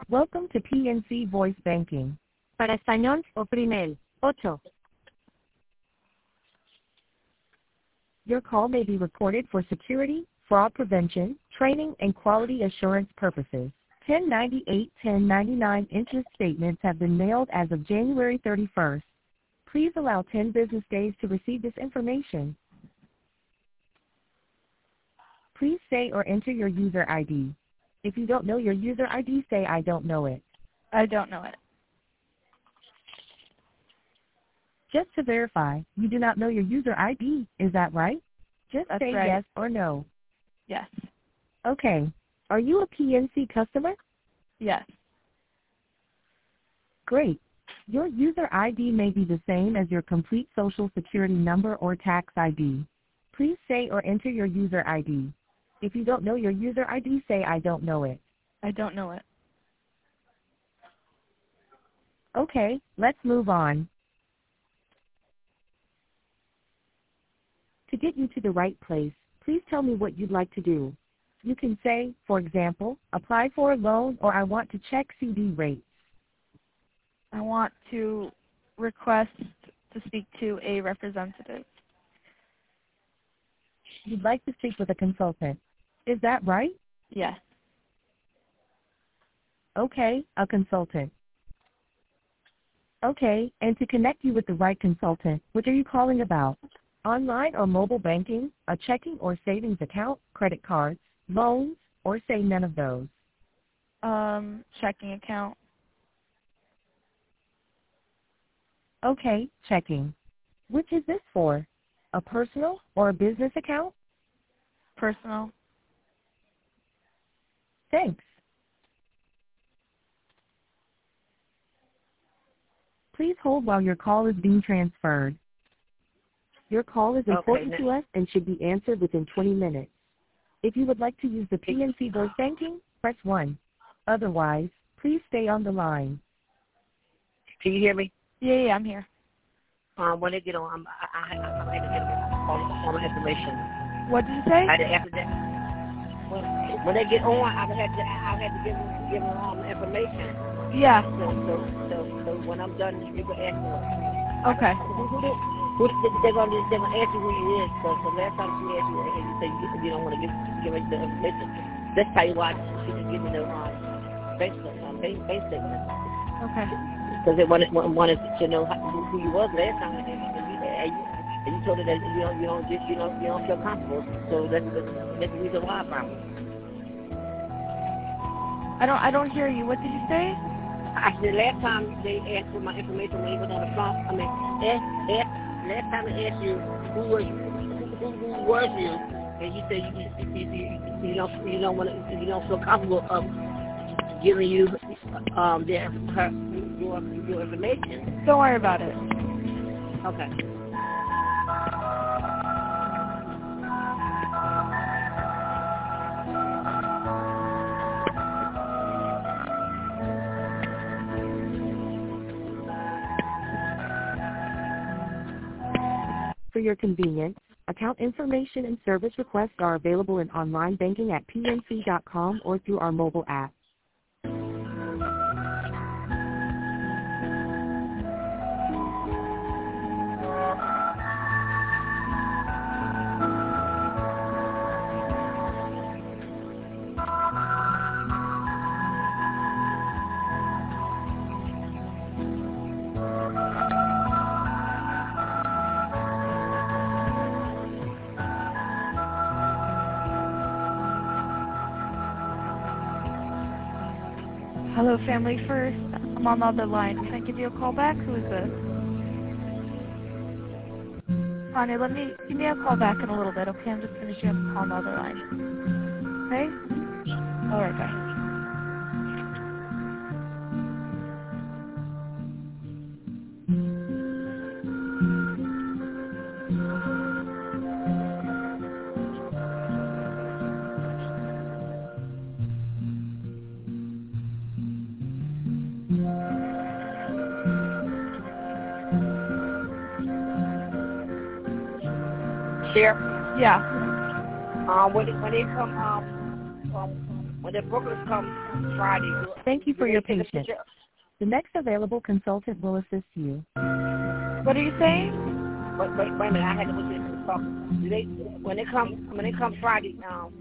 Welcome to PNC Voice Banking. Para español, oprime el 8. Your call may be recorded for security, fraud prevention, training, and quality assurance purposes. 1098-1099 interest statements have been mailed as of January 31st. Please allow 10 business days to receive this information. Please say or enter your user ID. If you don't know your user ID, say I don't know it. I don't know it. Just to verify, you do not know your user ID, is that right? Just That's say right. yes or no. Yes. Okay. Are you a PNC customer? Yes. Great. Your user ID may be the same as your complete social security number or tax ID. Please say or enter your user ID. If you don't know your user ID, say I don't know it. I don't know it. Okay, let's move on. To get you to the right place, please tell me what you'd like to do. You can say, for example, apply for a loan, or I want to check CD rates. I want to request to speak to a representative. You'd like to speak with a consultant. Is that right? Yes. Okay, a consultant. Okay, and to connect you with the right consultant, what are you calling about? Online or mobile banking, a checking or savings account, credit cards, loans, or say none of those? Checking account. Okay, checking. Which is this for? A personal or a business account? Personal. Thanks. Please hold while your call is being transferred. Your call is important to us and should be answered within 20 minutes. If you would like to use the PNC Voice Banking, press 1. Otherwise, please stay on the line. Can you hear me? Yeah, I'm here. When they get on, I had to get all the information. What did you say? After that, when they get on, I had to give them all the information. Yeah. So when I'm done, you can ask me. Okay. They're gonna ask you who you is. So last time she asked you, and you said you don't want to give me the information. That's how you why she can give me the bank statement. Okay. Because they wanted to know who you was last time, and you told her that you don't feel comfortable. So that's the reason why, probably. I don't hear you. What did you say? I said last time they asked for my information when he was on the phone. I mean, last time they asked you who was you, and you said you don't feel comfortable of giving you your information. Don't worry about it. Okay. For your convenience, account information and service requests are available in online banking at pnc.com or through our mobile app. Hello, Family First. I'm on the other line. Can I give you a call back? Who is this? Honey, give me a call back in a little bit, okay? I'm just finishing up the call on the other line. Okay? All right, bye. Sheriff? Yeah. When they come When the brokers come Friday. Thank you for your patience. The next available consultant will assist you. What are you saying? Wait a minute, I had to put this in the talk. When they come Friday,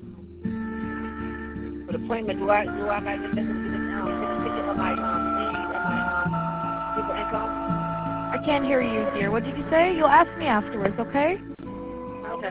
for the appointment, do I got to get the ticket of my people income? I can't hear you, dear. What did you say? You'll ask me afterwards, okay? Okay.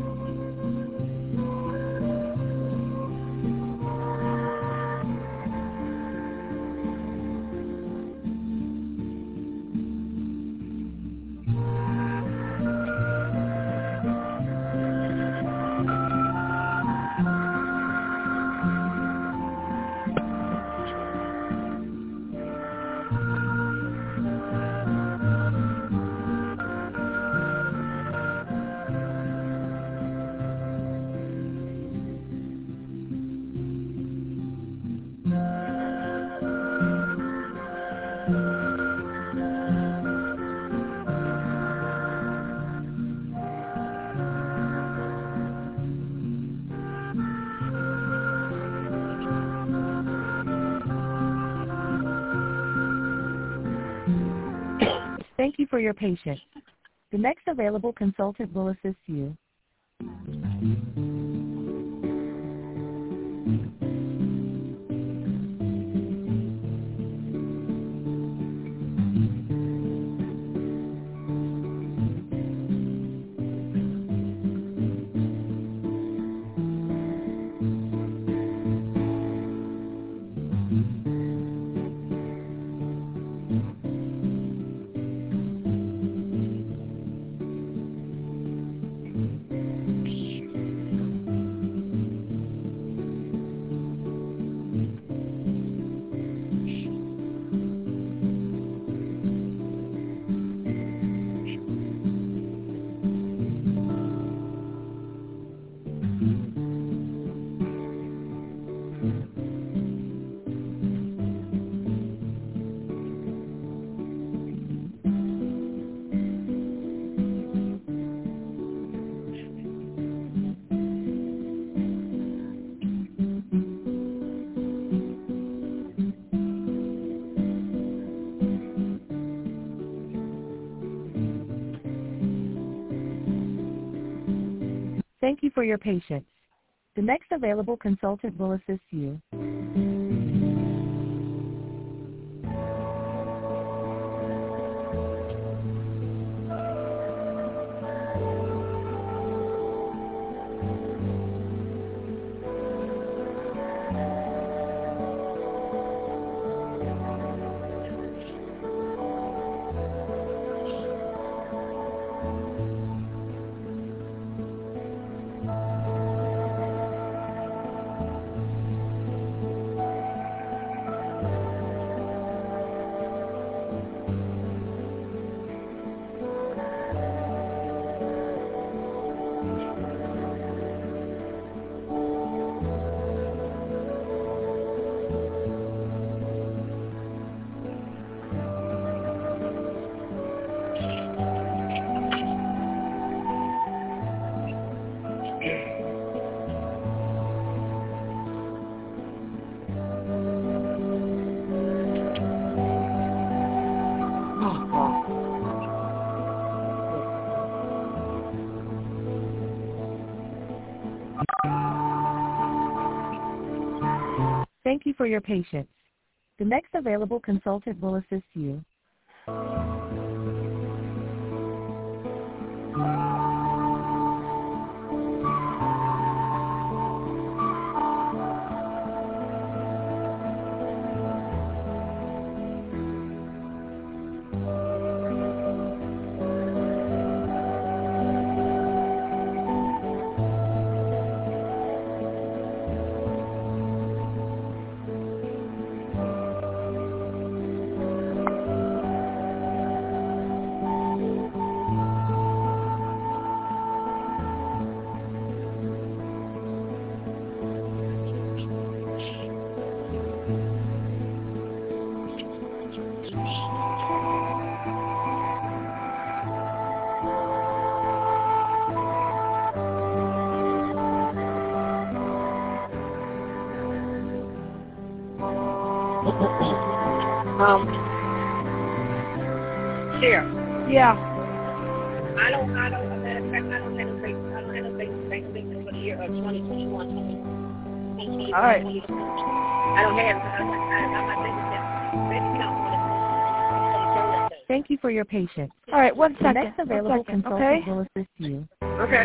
Thank you for your patience. The next available consultant will assist you. Thank you for your patience. The next available consultant will assist you. Thank you for your patience. The next available consultant will assist you. Share. Yeah. I don't have no vacation for the year of 2021. All right. I don't have it. Thank you for your patience. All right, 1 second. The next available consultant will assist you. Okay.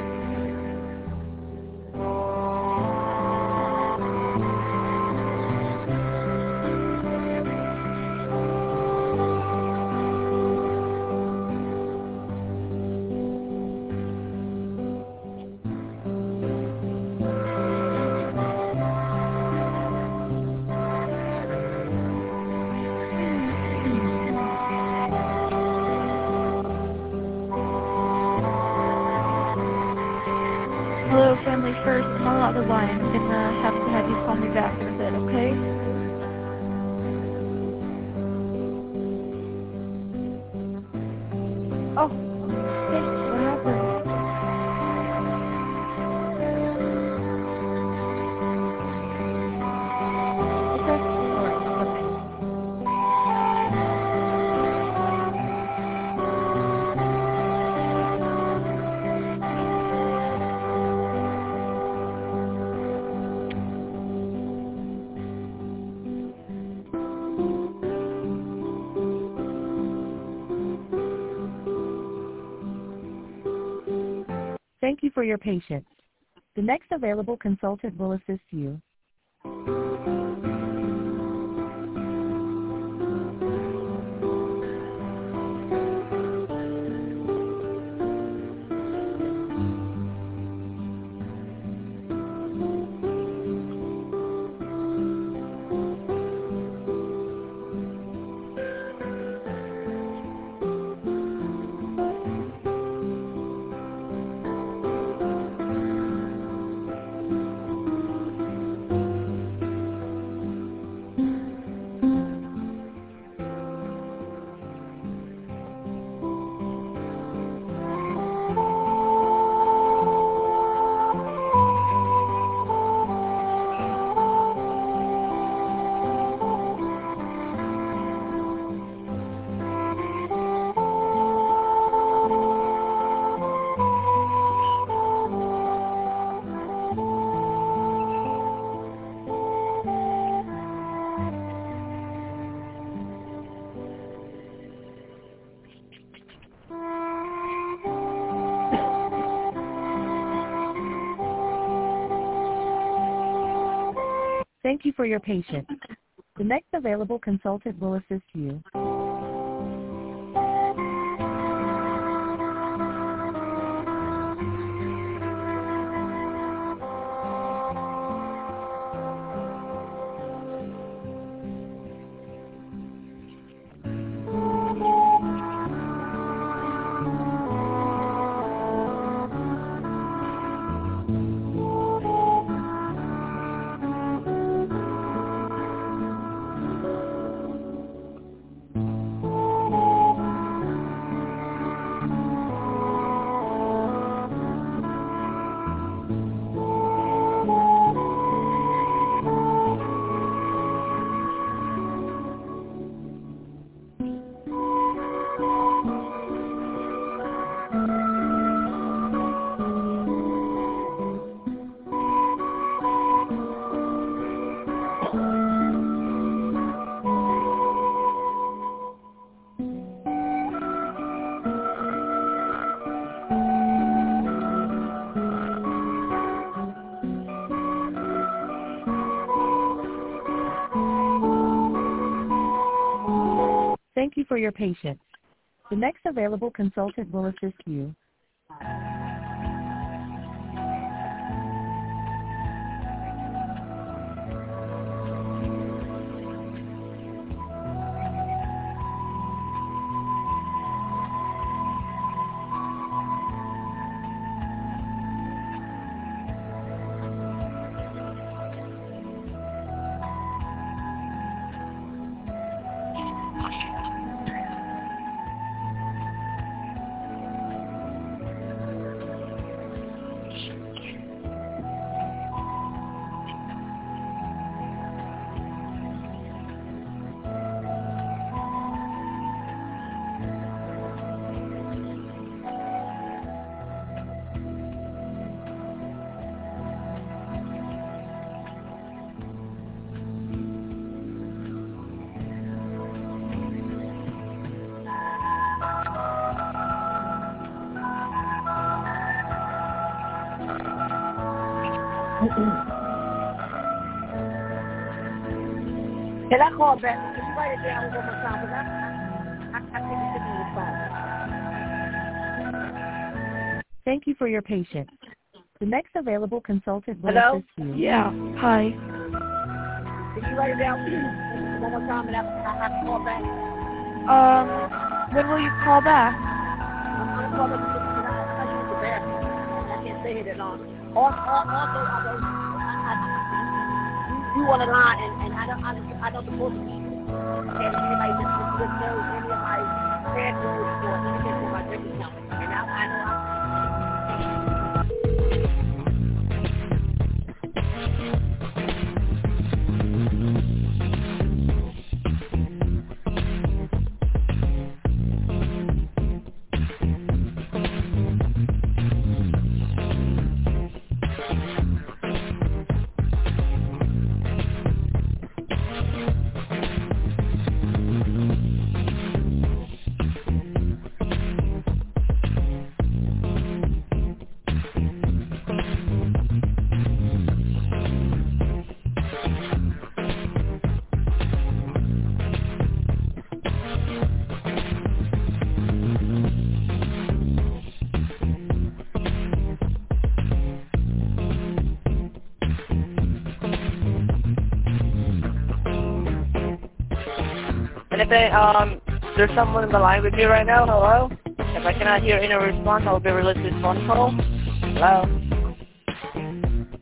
Hello, Family First. I'm on the other line. I'm going to have to have you call me back in a bit, okay? Oh, hey, what happened? Okay. All right, okay. Thank you for your patience. The next available consultant will assist you. Thank you for your patience. The next available consultant will assist you. Thank you for your patience. The next available consultant will assist you. Can I call back? Can you write it down one more time? Because I think it should be the phone. Thank you for your patience. The next available consultant will Hello? assist you. Yeah. Hi. Can you write it down one more time and I can call back? When will you call back? I'm calling because I use the bathroom. I can't stay here that long. Also, you on the line, and I don't supposed to be. And anybody just knows any of my passwords or anything for my bank account. And I know And if there's someone on the line with me right now, hello? If I cannot hear any response, I'll be releasing this phone call. Hello?